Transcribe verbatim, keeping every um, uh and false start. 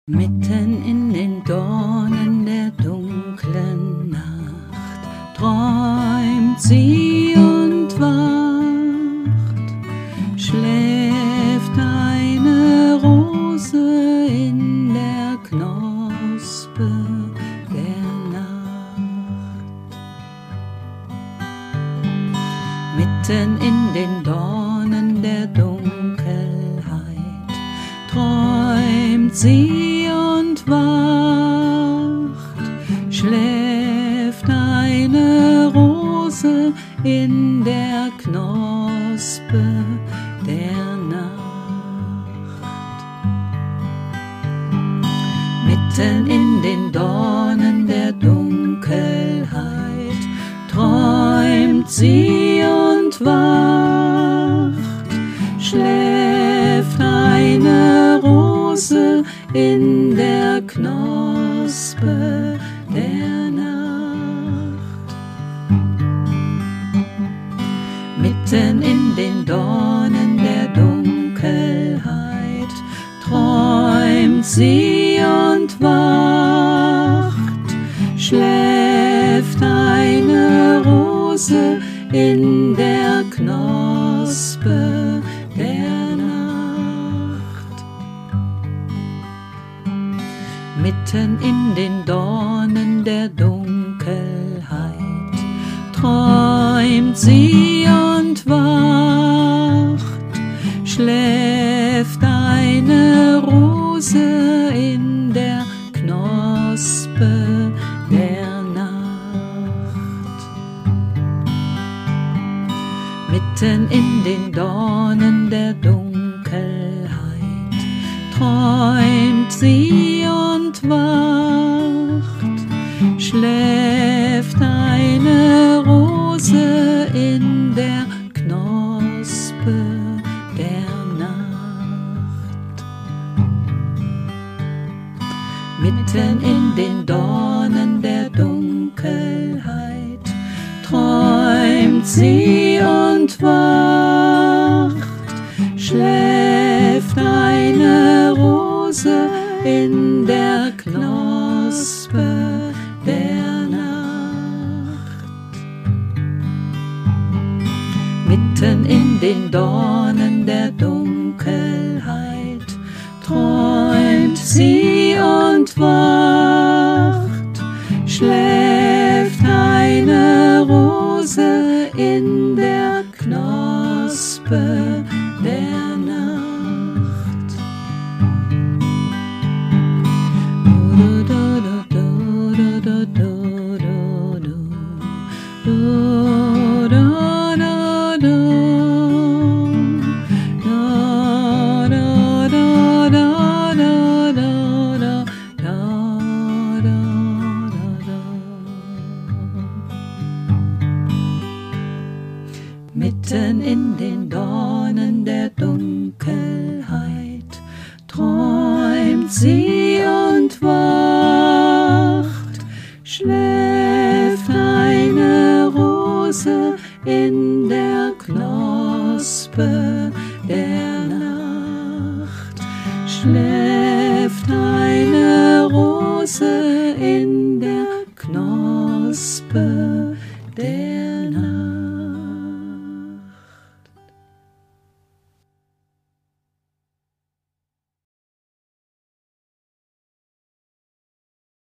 Mitten in den Dornen der dunklen Nacht träumt sie und wacht, schläft eine Rose in der Knospe der Nacht. Mitten in den Dornen der Dunkelheit träumt sie und wacht, schläft eine Rose in der Knospe der Nacht. Mitten in den Dornen der Dunkelheit träumt sie und wacht, schläft eine Rose in der Knospe der Nacht. Mitten in den Dornen der Dunkelheit träumt sie und wacht, schläft eine Rose in der Knospe der Nacht. Mitten in den Dornen der Dunkelheit träumt sie und wacht, schläft eine Rose in der Knospe der Nacht. Mitten in den Dornen der Dunkelheit träumt sie und wacht, schläft eine Rose in der Knospe der Nacht. Mitten in den Dornen der Dunkelheit träumt sie und wacht, schläft eine Rose in der Knospe der Nacht. Mitten in den Dornen der Dunkelheit träumt sie und wacht, schläft eine Rose in der Knospe der Nacht. Mitten in den Dornen der Dunkelheit träumt sie und wacht, schläft eine Rose in der Knospe der Nacht, schläft eine Rose in